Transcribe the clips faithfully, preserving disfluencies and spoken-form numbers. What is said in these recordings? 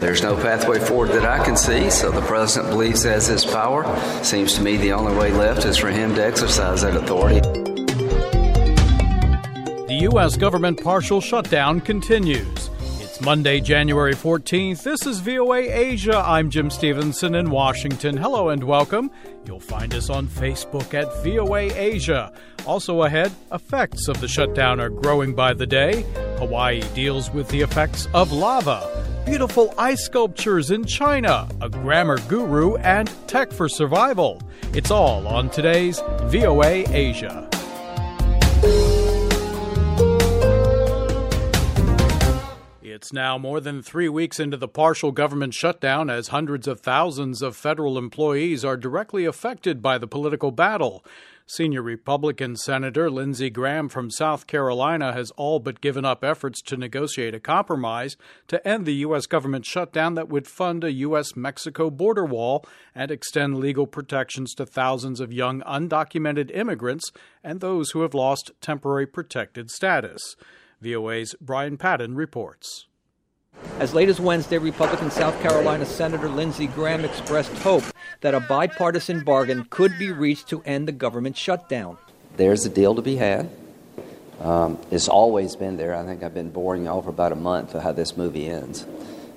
There's no pathway forward that I can see, so the president believes he has his power. Seems to me the only way left is for him to exercise that authority. The U S government partial shutdown continues. It's Monday, January fourteenth. This is V O A Asia. I'm Jim Stevenson in Washington. Hello and welcome. You'll find us on Facebook at V O A Asia. Also ahead, effects of the shutdown are growing by the day. Hawaii deals with the effects of lava. Beautiful ice sculptures in China, a grammar guru, and tech for survival. It's all on today's V O A Asia. It's now more than three weeks into the partial government shutdown as hundreds of thousands of federal employees are directly affected by the political battle. Senior Republican Senator Lindsey Graham from South Carolina has all but given up efforts to negotiate a compromise to end the U S government shutdown that would fund a U S Mexico border wall and extend legal protections to thousands of young undocumented immigrants and those who have lost temporary protected status. V O A's Brian Padden reports. As late as Wednesday, Republican South Carolina Senator Lindsey Graham expressed hope that a bipartisan bargain could be reached to end the government shutdown. There's a deal to be had. Um, it's always been there. I think I've been boring you all for about a month of how this movie ends.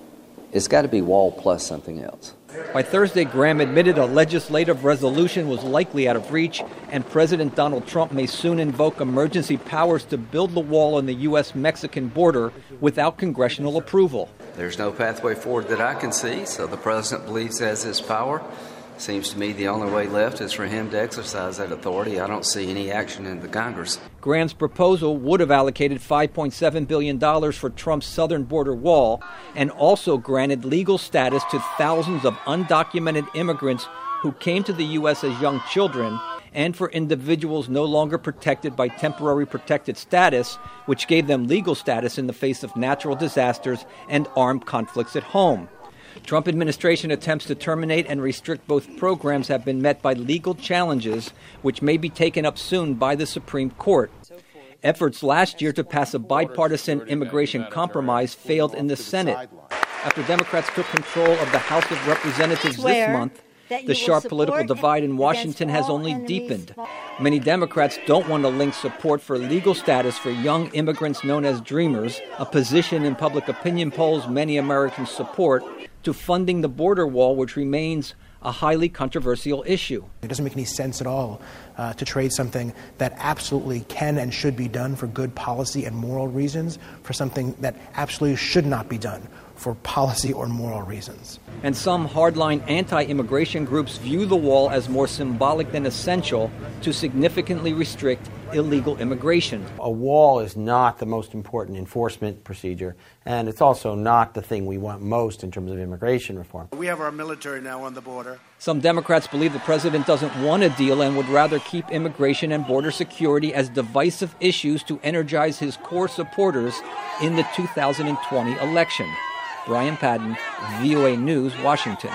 It's got to be wall plus something else. By Thursday, Graham admitted a legislative resolution was likely out of reach, and President Donald Trump may soon invoke emergency powers to build the wall on the U S Mexican border without congressional approval. There's no pathway forward that I can see, so the president believes he has his power. Seems to me the only way left is for him to exercise that authority. I don't see any action in the Congress. Graham's proposal would have allocated five point seven billion dollars for Trump's southern border wall and also granted legal status to thousands of undocumented immigrants who came to the U S as young children, and for individuals no longer protected by temporary protected status, which gave them legal status in the face of natural disasters and armed conflicts at home. Trump administration attempts to terminate and restrict both programs have been met by legal challenges, which may be taken up soon by the Supreme Court. Efforts last year to pass a bipartisan immigration compromise failed in the Senate. After Democrats took control of the House of Representatives this month, the sharp political divide in Washington has only deepened. Many Democrats don't want to link support for legal status for young immigrants known as Dreamers, a position in public opinion polls many Americans support, to funding the border wall, which remains a highly controversial issue. It doesn't make any sense at all uh, to trade something that absolutely can and should be done for good policy and moral reasons for something that absolutely should not be done for policy or moral reasons. And some hardline anti-immigration groups view the wall as more symbolic than essential to significantly restrict illegal immigration. A wall is not the most important enforcement procedure, and it's also not the thing we want most in terms of immigration reform. We have our military now on the border. Some Democrats believe the president doesn't want a deal and would rather keep immigration and border security as divisive issues to energize his core supporters in the two thousand twenty election. Brian Padden, V O A News, Washington.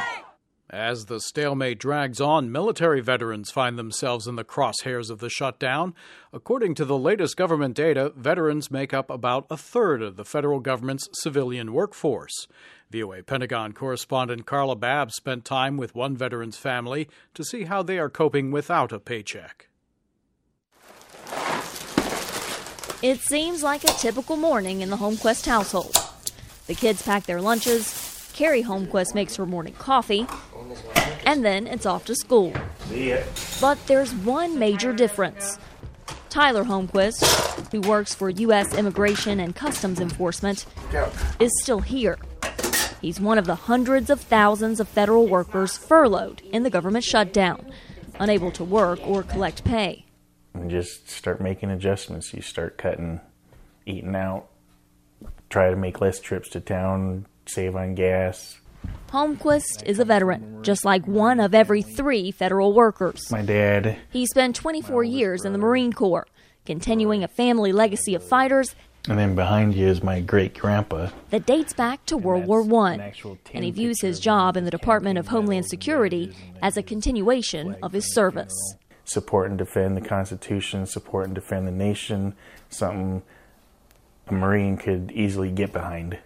As the stalemate drags on, military veterans find themselves in the crosshairs of the shutdown. According to the latest government data, veterans make up about a third of the federal government's civilian workforce. V O A Pentagon correspondent Carla Babb spent time with one veteran's family to see how they are coping without a paycheck. It seems like a typical morning in the HomeQuest household. The kids pack their lunches, Carrie Holmquist makes her morning coffee, and then it's off to school. But there's one major difference. Tyler Holmquist, who works for U S Immigration and Customs Enforcement, is still here. He's one of the hundreds of thousands of federal workers furloughed in the government shutdown, unable to work or collect pay. And just start making adjustments. You start cutting, eating out, try to make less trips to town, save on gas. Holmquist is a veteran, just like one of every three federal workers. My dad. He spent twenty-four years in the Marine Corps, continuing a family legacy of fighters. And then behind you is my great-grandpa. That dates back to World War One, and he views his job in the Department of Homeland Security as a continuation of his service. Support and defend the Constitution, support and defend the nation, something a Marine could easily get behind.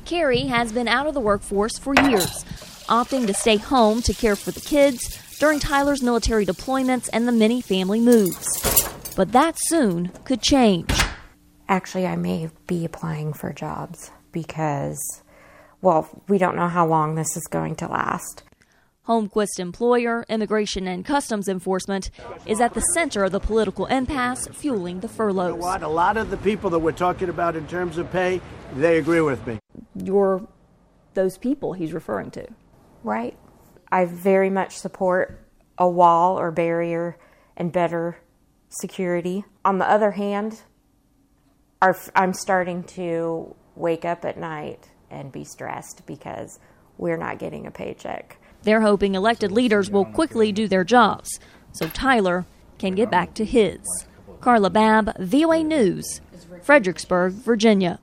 Carrie has been out of the workforce for years, opting to stay home to care for the kids during Tyler's military deployments and the many family moves. But that soon could change. Actually, I may be applying for jobs because, well, we don't know how long this is going to last. Holmquist employer, Immigration and Customs Enforcement, is at the center of the political impasse fueling the furloughs. You know what? A lot of the people that we're talking about in terms of pay, they agree with me. You're those people he's referring to. Right. I very much support a wall or barrier and better security. On the other hand, our, I'm starting to wake up at night and be stressed because we're not getting a paycheck. They're hoping elected leaders will quickly do their jobs so Tyler can get back to his. Carla Babb, V O A News, Fredericksburg, Virginia.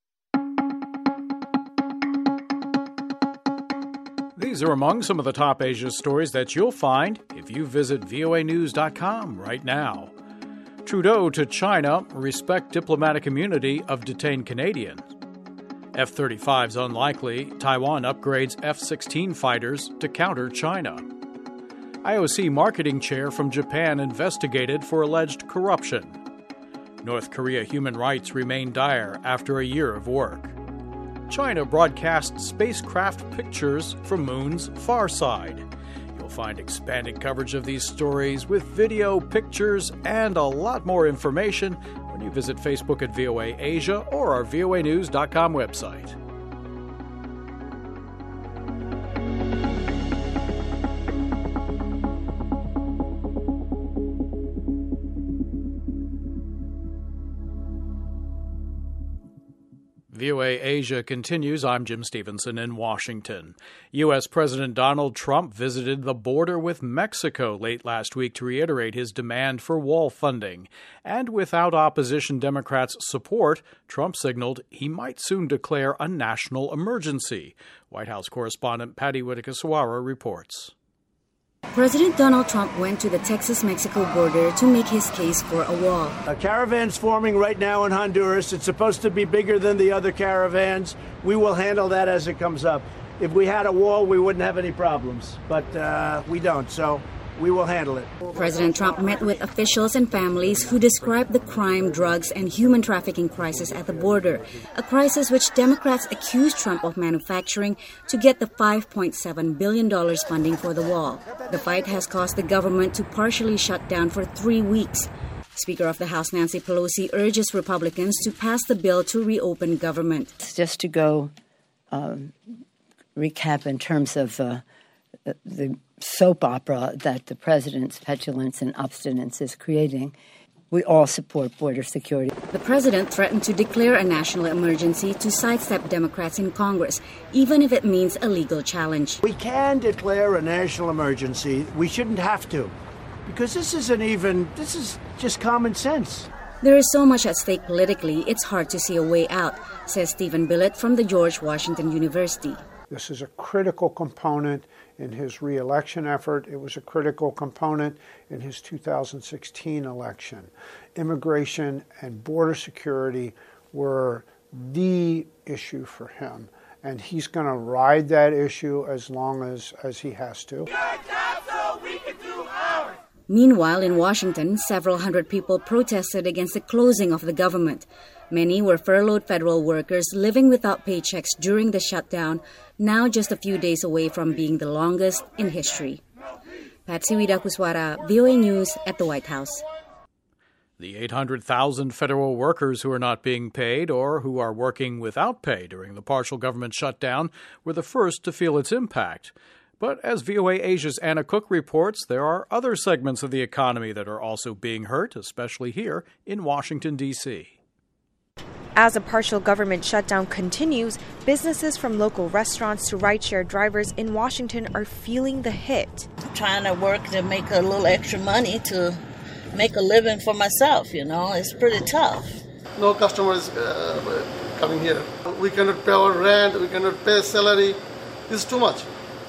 These are among some of the top Asia stories that you'll find if you visit V O A news dot com right now. Trudeau to China, respect diplomatic immunity of detained Canadians. F thirty-fives unlikely, Taiwan upgrades F sixteen fighters to counter China. I O C marketing chair from Japan investigated for alleged corruption. North Korea human rights remain dire after a year of work. China broadcasts spacecraft pictures from Moon's far side. You'll find expanded coverage of these stories with video, pictures, and a lot more information when you visit Facebook at V O A Asia or our V O A news dot com website. V O A Asia continues. I'm Jim Stevenson in Washington. U S. President Donald Trump visited the border with Mexico late last week to reiterate his demand for wall funding. And without opposition Democrats' support, Trump signaled he might soon declare a national emergency. White House correspondent Patty Whitaker-Suara reports. President Donald Trump went to the Texas-Mexico border to make his case for a wall. A caravan's forming right now in Honduras. It's supposed to be bigger than the other caravans. We will handle that as it comes up. If we had a wall, we wouldn't have any problems, but uh, we don't, so we will handle it. President Trump met with officials and families who described the crime, drugs, and human trafficking crisis at the border, a crisis which Democrats accused Trump of manufacturing to get the five point seven billion dollars funding for the wall. The fight has caused the government to partially shut down for three weeks. Speaker of the House Nancy Pelosi urges Republicans to pass the bill to reopen government. Just to go um, recap in terms of uh, the soap opera that the president's petulance and obstinance is creating, we all support border security. The president threatened to declare a national emergency to sidestep Democrats in Congress, even if it means a legal challenge. We can declare a national emergency. We shouldn't have to, because this isn't even, this is just common sense. There is so much at stake politically, it's hard to see a way out, says Stephen Billett from the George Washington University. This is a critical component in his re-election effort. It was a critical component in his two thousand sixteen election. Immigration and border security were the issue for him, and he's going to ride that issue as long as, as he has to. Meanwhile, in Washington, several hundred people protested against the closing of the government. Many were furloughed federal workers living without paychecks during the shutdown, now just a few days away from being the longest in history. Patsy Whitaker-Suara, V O A News at the White House. The eight hundred thousand federal workers who are not being paid or who are working without pay during the partial government shutdown were the first to feel its impact. But as V O A Asia's Anna Cook reports, there are other segments of the economy that are also being hurt, especially here in Washington, D C As a partial government shutdown continues, businesses from local restaurants to rideshare drivers in Washington are feeling the hit. I'm trying to work to make a little extra money to make a living for myself, you know. It's pretty tough. No customers uh, coming here. We cannot pay our rent, we cannot pay salary. It's too much.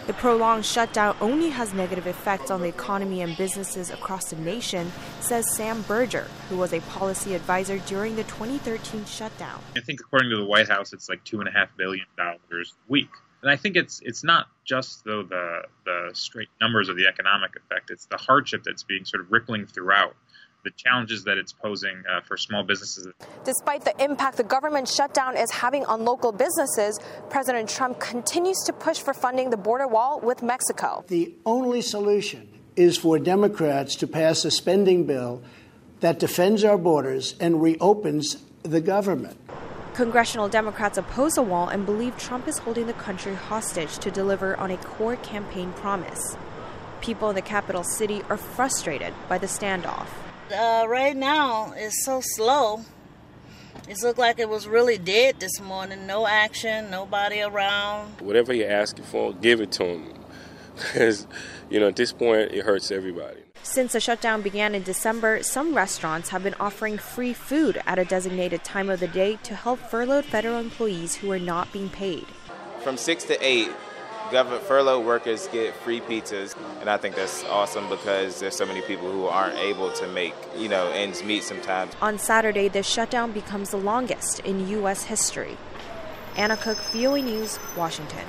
The prolonged shutdown only has negative effects on the economy and businesses across the nation, says Sam Berger, who was a policy advisor during the twenty thirteen shutdown. I think according to the White House, it's like two and a half billion dollars a week. And I think it's it's not just though the the straight numbers of the economic effect. It's the hardship that's being sort of rippling throughout, the challenges that it's posing uh, for small businesses. Despite the impact the government shutdown is having on local businesses, President Trump continues to push for funding the border wall with Mexico. The only solution is for Democrats to pass a spending bill that defends our borders and reopens the government. Congressional Democrats oppose the wall and believe Trump is holding the country hostage to deliver on a core campaign promise. People in the capital city are frustrated by the standoff. Uh, right now, it's so slow. It looked like it was really dead this morning. No action, nobody around. Whatever you're asking for, give it to them. Because, you know, at this point, it hurts everybody. Since the shutdown began in December, some restaurants have been offering free food at a designated time of the day to help furloughed federal employees who are not being paid. From six to eight, government furloughed workers get free pizzas, and I think that's awesome because there's so many people who aren't able to make, you know, ends meet sometimes. On Saturday, the shutdown becomes the longest in U S history. Anna Cook, V O A News, Washington.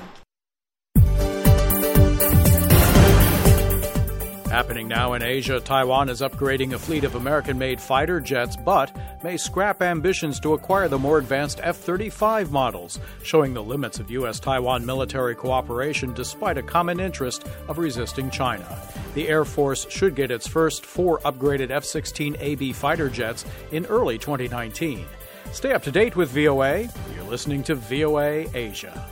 Happening now in Asia, Taiwan is upgrading a fleet of American-made fighter jets, but may scrap ambitions to acquire the more advanced F thirty-five models, showing the limits of U S-Taiwan military cooperation despite a common interest of resisting China. The Air Force should get its first four upgraded F sixteen A B fighter jets in early twenty nineteen. Stay up to date with V O A. You're listening to V O A Asia.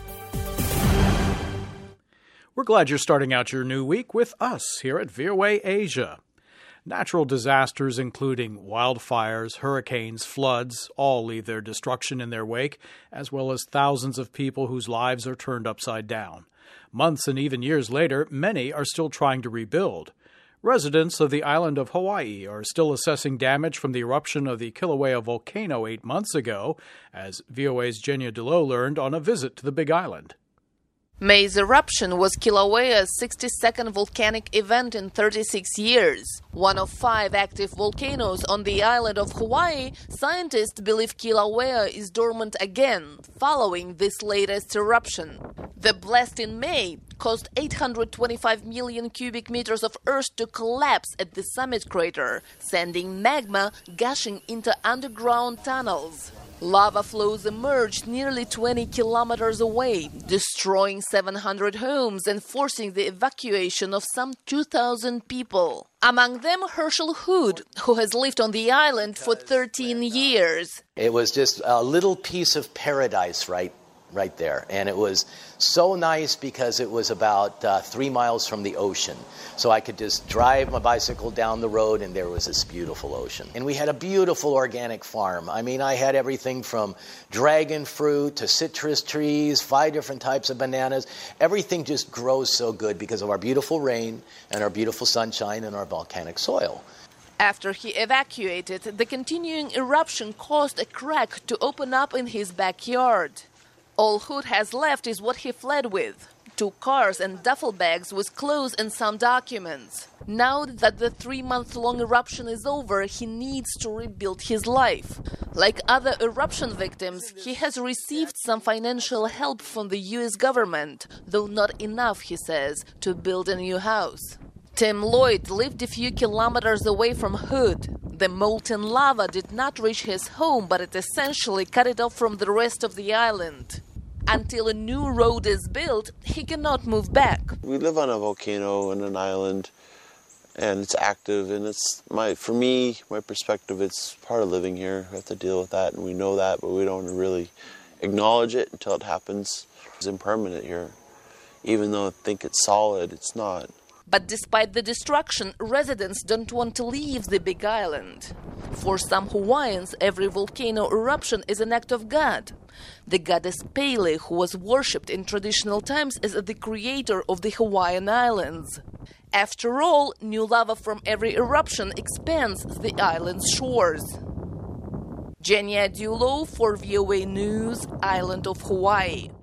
We're glad you're starting out your new week with us here at V O A Asia. Natural disasters, including wildfires, hurricanes, floods, all leave their destruction in their wake, as well as thousands of people whose lives are turned upside down. Months and even years later, many are still trying to rebuild. Residents of the island of Hawaii are still assessing damage from the eruption of the Kilauea volcano eight months ago, as V O A's Jenya Delo learned on a visit to the Big Island. May's eruption was Kilauea's sixty-second volcanic event in thirty-six years. One of five active volcanoes on the island of Hawaii, scientists believe Kilauea is dormant again following this latest eruption. The blast in May caused eight hundred twenty-five million cubic meters of earth to collapse at the summit crater, sending magma gushing into underground tunnels. Lava flows emerged nearly twenty kilometers away, destroying seven hundred homes and forcing the evacuation of some two thousand people. Among them, Herschel Hood, who has lived on the island for thirteen years. It was just a little piece of paradise right right there. And it was so nice because it was about uh, three miles from the ocean. So I could just drive my bicycle down the road and there was this beautiful ocean. And we had a beautiful organic farm. I mean, I had everything from dragon fruit to citrus trees, five different types of bananas. Everything just grows so good because of our beautiful rain and our beautiful sunshine and our volcanic soil. After he evacuated, the continuing eruption caused a crack to open up in his backyard. All Hood has left is what he fled with: two cars and duffel bags with clothes and some documents. Now that the three-month-long eruption is over, he needs to rebuild his life. Like other eruption victims, he has received some financial help from the U S government, though not enough, he says, to build a new house. Tim Lloyd lived a few kilometers away from Hood. The molten lava did not reach his home, but it essentially cut it off from the rest of the island. Until a new road is built, he cannot move back. We live on a volcano and an island, and it's active, and it's my for me, my perspective, it's part of living here. We have to deal with that, and we know that, but we don't really acknowledge it until it happens. It's impermanent here. Even though I think it's solid, it's not. But despite the destruction, residents don't want to leave the Big Island. For some Hawaiians, every volcano eruption is an act of God. The goddess Pele, who was worshipped in traditional times as the creator of the Hawaiian Islands. After all, new lava from every eruption expands the island's shores. Jenya Delo for V O A News, Island of Hawaii.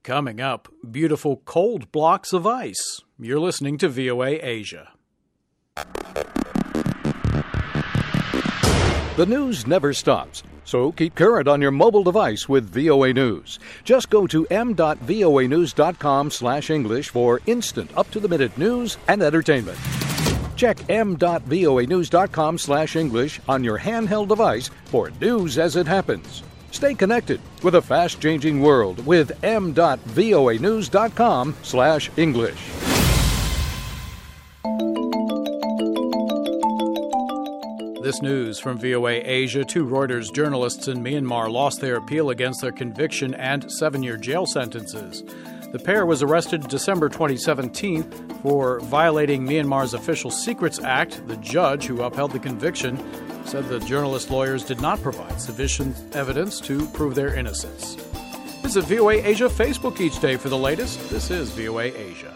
Coming up, beautiful cold blocks of ice. You're listening to V O A Asia. The news never stops, so keep current on your mobile device with V O A News. Just go to m dot voa news dot com slash English for instant up-to-the-minute news and entertainment. Check m dot voa news dot com slash English on your handheld device for news as it happens. Stay connected with a fast-changing world with m dot voa news dot com slash English. This news from V O A Asia. Two Reuters journalists in Myanmar lost their appeal against their conviction and seven-year jail sentences. The pair was arrested December twenty seventeen for violating Myanmar's Official Secrets Act. The judge who upheld the conviction said the journalist lawyers did not provide sufficient evidence to prove their innocence. Visit V O A Asia Facebook each day for the latest. This is V O A Asia.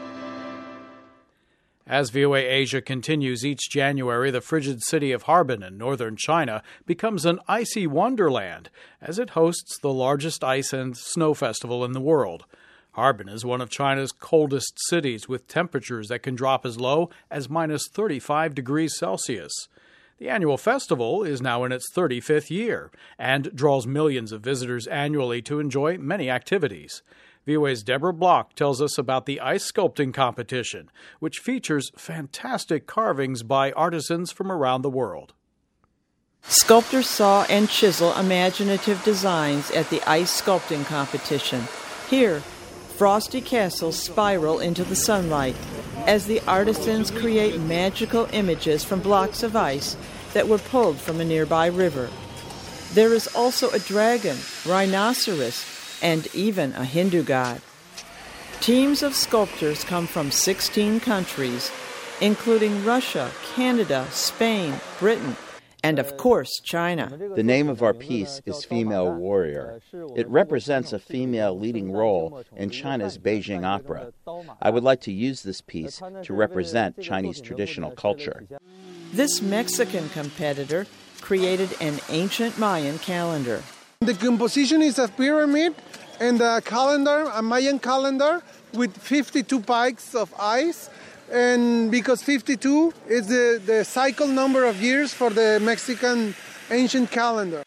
As V O A Asia continues each January, the frigid city of Harbin in northern China becomes an icy wonderland as it hosts the largest ice and snow festival in the world. Harbin is one of China's coldest cities, with temperatures that can drop as low as minus thirty-five degrees Celsius. The annual festival is now in its thirty-fifth year and draws millions of visitors annually to enjoy many activities. V O A's Deborah Block tells us about the ice sculpting competition, which features fantastic carvings by artisans from around the world. Sculptors saw and chisel imaginative designs at the ice sculpting competition. Here, frosty castles spiral into the sunlight as the artisans create magical images from blocks of ice that were pulled from a nearby river. There is also a dragon, rhinoceros, and even a Hindu god. Teams of sculptors come from sixteen countries, including Russia, Canada, Spain, Britain, and of course, China. The name of our piece is Female Warrior. It represents a female leading role in China's Beijing opera. I would like to use this piece to represent Chinese traditional culture. This Mexican competitor created an ancient Mayan calendar. The composition is a pyramid and a calendar, a Mayan calendar with fifty-two pikes of ice. And because fifty-two is the, the cycle number of years for the Mexican ancient calendar.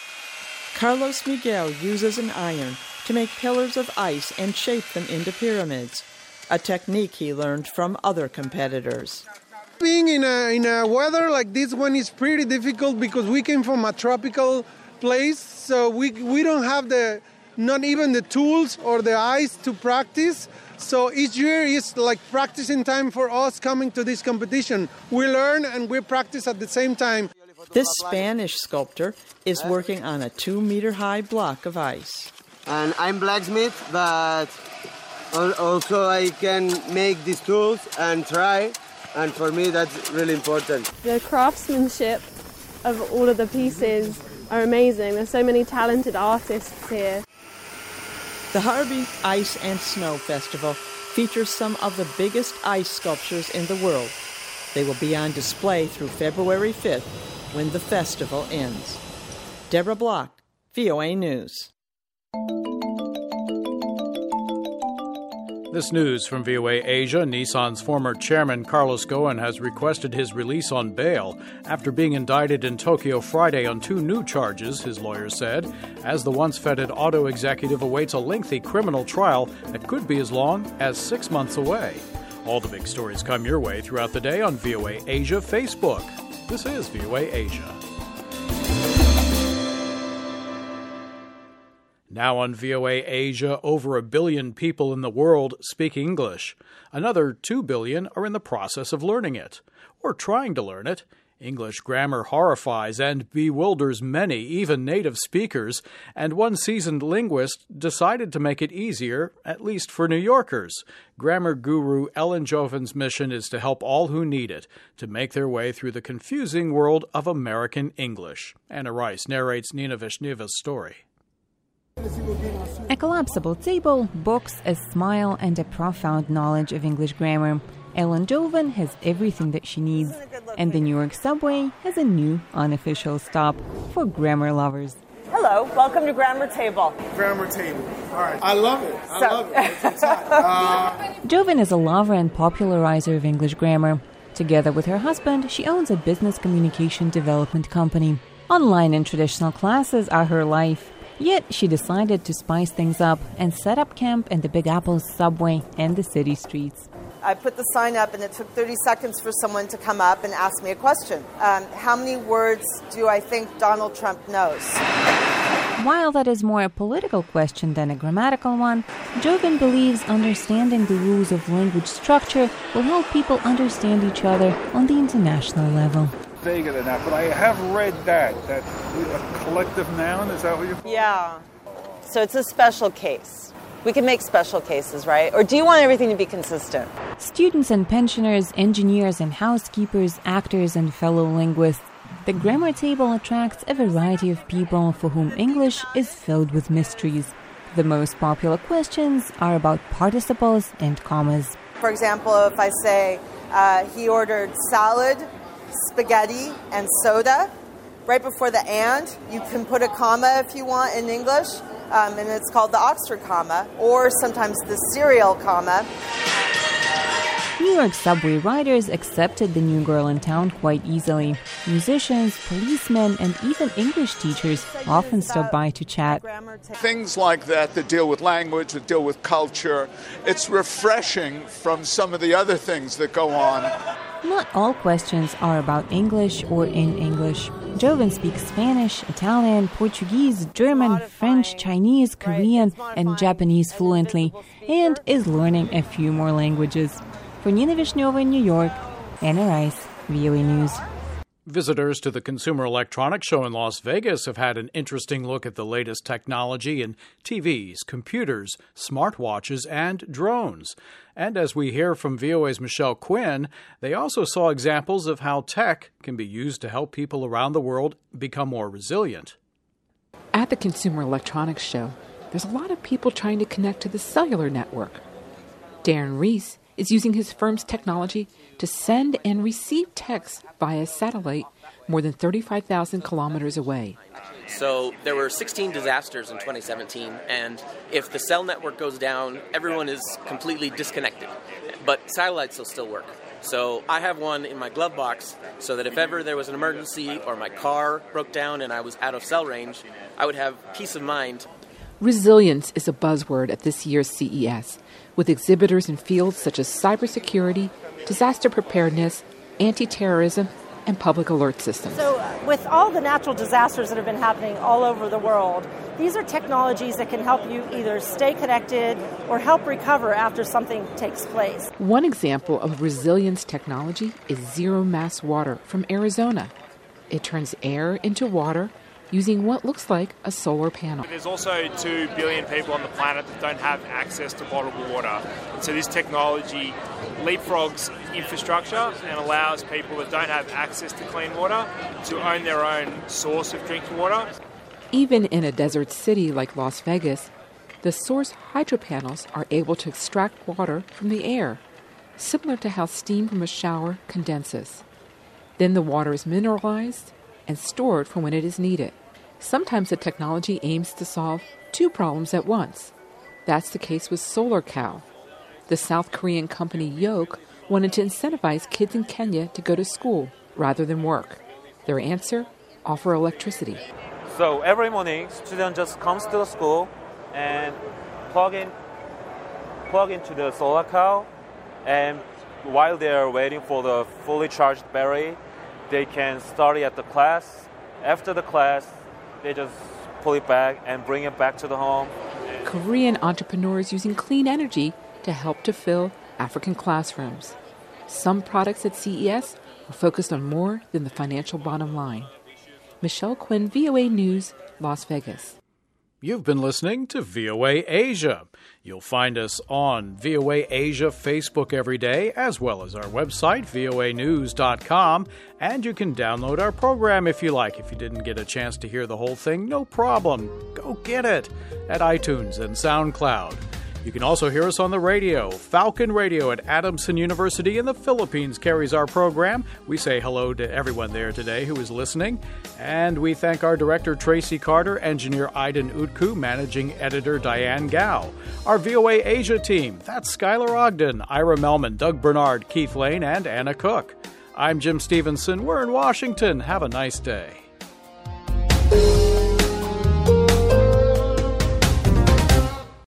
Carlos Miguel uses an iron to make pillars of ice and shape them into pyramids, a technique he learned from other competitors. Being in a, in a weather like this one is pretty difficult because we came from a tropical place, so we, we don't have the, not even the tools or the ice to practice. So each year is like practicing time for us coming to this competition. We learn and we practice at the same time. This Spanish sculptor is working on a two-meter-high block of ice. And I'm blacksmith, but also I can make these tools and try, and for me that's really important. The craftsmanship of all of the pieces are amazing. There's so many talented artists here. The Harbin Ice and Snow Festival features some of the biggest ice sculptures in the world. They will be on display through February fifth when the festival ends. Deborah Block, V O A News. This news from V O A Asia. Nissan's former chairman Carlos Ghosn has requested his release on bail after being indicted in Tokyo Friday on two new charges, his lawyers said, as the once-feted auto executive awaits a lengthy criminal trial that could be as long as six months away. All the big stories come your way throughout the day on V O A Asia Facebook. This is V O A Asia. Now on V O A Asia, over a billion people in the world speak English. Another two billion are in the process of learning it, or trying to learn it. English grammar horrifies and bewilders many, even native speakers, and one seasoned linguist decided to make it easier, at least for New Yorkers. Grammar guru Ellen Jovan's mission is to help all who need it to make their way through the confusing world of American English. Anna Rice narrates Nina Vishneva's story. A collapsible table, books, a smile, and a profound knowledge of English grammar. Ellen Jovan has everything that she needs, and the New York subway has a new unofficial stop for grammar lovers. Hello, welcome to Grammar Table. Grammar Table. All right. I love it. I So- love it. It's hot. Uh, Jovan is a lover and popularizer of English grammar. Together with her husband, she owns a business communication development company. Online and traditional classes are her life. Yet she decided to spice things up and set up camp in the Big Apple's subway and the city streets. I put the sign up and it took thirty seconds for someone to come up and ask me a question. Um, how many words do I think Donald Trump knows? While that is more a political question than a grammatical one, Jovan believes understanding the rules of language structure will help people understand each other on the international level. Vaguer than that, but I have read that, that a collective noun, is that what you're... Yeah. So it's a special case. We can make special cases, right? Or do you want everything to be consistent? Students and pensioners, engineers and housekeepers, actors and fellow linguists. The Grammar Table attracts a variety of people for whom English is filled with mysteries. The most popular questions are about participles and commas. For example, if I say uh, he ordered salad, spaghetti, and soda, right before the and, you can put a comma if you want in English, um, and it's called the Oxford comma, or sometimes the serial comma. New York subway riders accepted the new girl in town quite easily. Musicians, policemen, and even English teachers often stop by to chat. Things like that that deal with language, that deal with culture, it's refreshing from some of the other things that go on. Not all questions are about English or in English. Jovan speaks Spanish, Italian, Portuguese, German, French, Chinese, Korean, and Japanese fluently, and is learning a few more languages. For Nina Vishnova in New York, Anna Rice, V O A News. Visitors to the Consumer Electronics Show in Las Vegas have had an interesting look at the latest technology in T Vs, computers, smartwatches, and drones. And as we hear from V O A's Michelle Quinn, they also saw examples of how tech can be used to help people around the world become more resilient. At the Consumer Electronics Show, there's a lot of people trying to connect to the cellular network. Darren Reese is using his firm's technology to send and receive texts via satellite more than thirty-five thousand kilometers away. So there were sixteen disasters in twenty seventeen, and if the cell network goes down, everyone is completely disconnected. But satellites will still work. So I have one in my glove box so that if ever there was an emergency or my car broke down and I was out of cell range, I would have peace of mind. Resilience is a buzzword at this year's C E S, with exhibitors in fields such as cybersecurity, disaster preparedness, anti-terrorism, and public alert systems. So uh, with all the natural disasters that have been happening all over the world, these are technologies that can help you either stay connected or help recover after something takes place. One example of resilience technology is Zero Mass Water from Arizona. It turns air into water using what looks like a solar panel. There's also two billion people on the planet that don't have access to potable water. And so this technology leapfrogs infrastructure and allows people that don't have access to clean water to own their own source of drinking water. Even in a desert city like Las Vegas, the source hydro panels are able to extract water from the air, similar to how steam from a shower condenses. Then the water is mineralized and stored for when it is needed. Sometimes the technology aims to solve two problems at once. That's the case with SolarCal. The South Korean company Yoke wanted to incentivize kids in Kenya to go to school rather than work. Their answer? Offer electricity. So every morning, student just comes to the school and plug in, plug into the SolarCal, and while they are waiting for the fully charged battery, they can study at the class. After the class, they just pull it back and bring it back to the home. Korean entrepreneurs using clean energy to help to fill African classrooms. Some products at C E S are focused on more than the financial bottom line. Michelle Quinn, V O A News, Las Vegas. You've been listening to V O A Asia. You'll find us on V O A Asia Facebook every day, as well as our website, V O A news dot com. And you can download our program if you like. If you didn't get a chance to hear the whole thing, no problem. Go get it at iTunes and SoundCloud. You can also hear us on the radio. Falcon Radio at Adamson University in the Philippines carries our program. We say hello to everyone there today who is listening. And we thank our director, Tracy Carter, engineer Aiden Utku, managing editor Diane Gao. Our V O A Asia team, that's Skylar Ogden, Ira Melman, Doug Bernard, Keith Lane, and Anna Cook. I'm Jim Stevenson. We're in Washington. Have a nice day.